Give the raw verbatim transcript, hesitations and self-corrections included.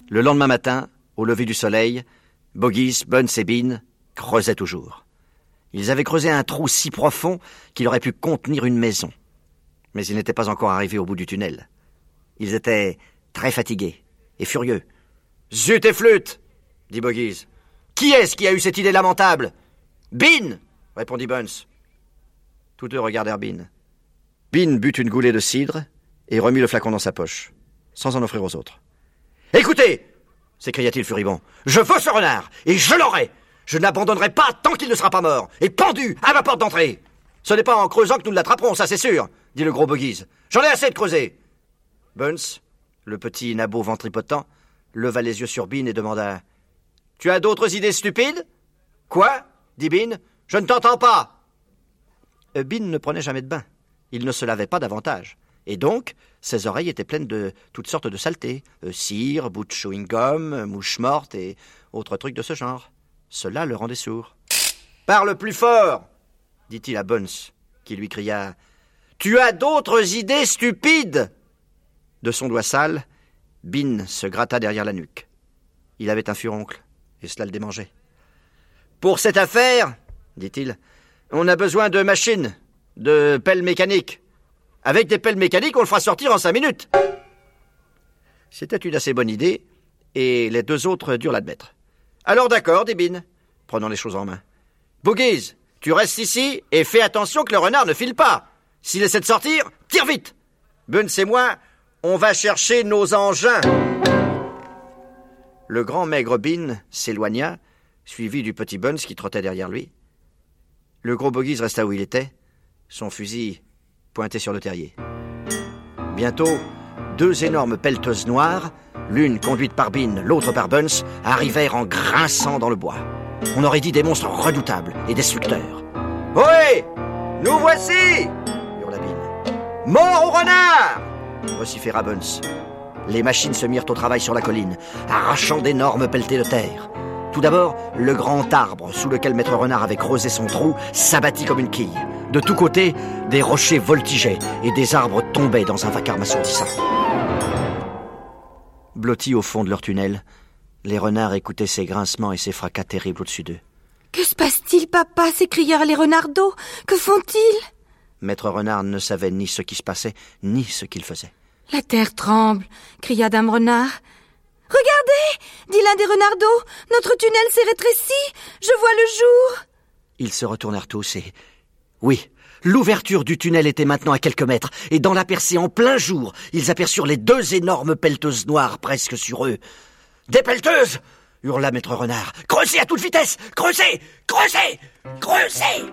Le lendemain matin, au lever du soleil, Bogies, Buns et Bean creusaient toujours. Ils avaient creusé un trou si profond qu'il aurait pu contenir une maison. Mais ils n'étaient pas encore arrivés au bout du tunnel. Ils étaient très fatigués et furieux. « Zut et flûte !» dit Bogies. « Qui est-ce qui a eu cette idée lamentable ?»« Bean !» répondit Buns. Tous deux regardèrent Bean. Bean but une goulée de cidre et remit le flacon dans sa poche, sans en offrir aux autres. « Écoutez !» s'écria-t-il furibond. « Je veux ce renard, et je l'aurai. Je ne l'abandonnerai pas tant qu'il ne sera pas mort, et pendu à ma porte d'entrée. Ce n'est pas en creusant que nous l'attraperons, ça c'est sûr, dit le gros Bogies. J'en ai assez de creuser. » Buns, le petit nabot ventripotent, leva les yeux sur Bean et demanda « Tu as d'autres idées stupides ?»« Quoi ?» dit Bean. « Je ne t'entends pas. » euh, Bean ne prenait jamais de bain. Il ne se lavait pas davantage. Et donc, ses oreilles étaient pleines de toutes sortes de saletés. Euh, cire, bouts de chewing-gum, mouches mortes et autres trucs de ce genre. Cela le rendait sourd. « Parle plus fort !» dit-il à Buns, qui lui cria « Tu as d'autres idées stupides !» De son doigt sale, Bean se gratta derrière la nuque. Il avait un furoncle, et cela le démangeait. « Pour cette affaire, dit-il, on a besoin de machines, de pelles mécaniques. Avec des pelles mécaniques, on le fera sortir en cinq minutes. » C'était une assez bonne idée, et les deux autres durent l'admettre. « Alors d'accord, dit Bean, prenant les choses en main. Bogies, tu restes ici et fais attention que le renard ne file pas. S'il essaie de sortir, tire vite. Buns et moi, on va chercher nos engins. » Le grand maigre Bean s'éloigna, suivi du petit Buns qui trottait derrière lui. Le gros Bogies resta où il était, son fusil pointé sur le terrier. Bientôt, deux énormes pelleteuses noires, l'une conduite par Bean, l'autre par Buns, arrivèrent en grinçant dans le bois. On aurait dit des monstres redoutables et destructeurs. « Ohé ! Nous voici !» hurla Bean. « Mort au renard !» vociféra Buns. Les machines se mirent au travail sur la colline, arrachant d'énormes pelletées de terre. Tout d'abord, le grand arbre sous lequel Maître Renard avait creusé son trou s'abattit comme une quille. De tous côtés, des rochers voltigeaient et des arbres tombaient dans un vacarme assourdissant. Blottis au fond de leur tunnel, les renards écoutaient ces grincements et ces fracas terribles au-dessus d'eux. « Que se passe-t-il, papa ?» s'écrièrent les renardeaux. « Que font-ils ?» Maître Renard ne savait ni ce qui se passait, ni ce qu'il faisait. « La terre tremble !» cria Dame Renard. « Regardez !» dit l'un des renardeaux. « Notre tunnel s'est rétréci. Je vois le jour. » Ils se retournèrent tous et... Oui, l'ouverture du tunnel était maintenant à quelques mètres, et dans la percée en plein jour, ils aperçurent les deux énormes pelleteuses noires presque sur eux. « Des pelleteuses !» hurla Maître Renard. « Creusez à toute vitesse ! Creusez ! Creusez ! Creusez !»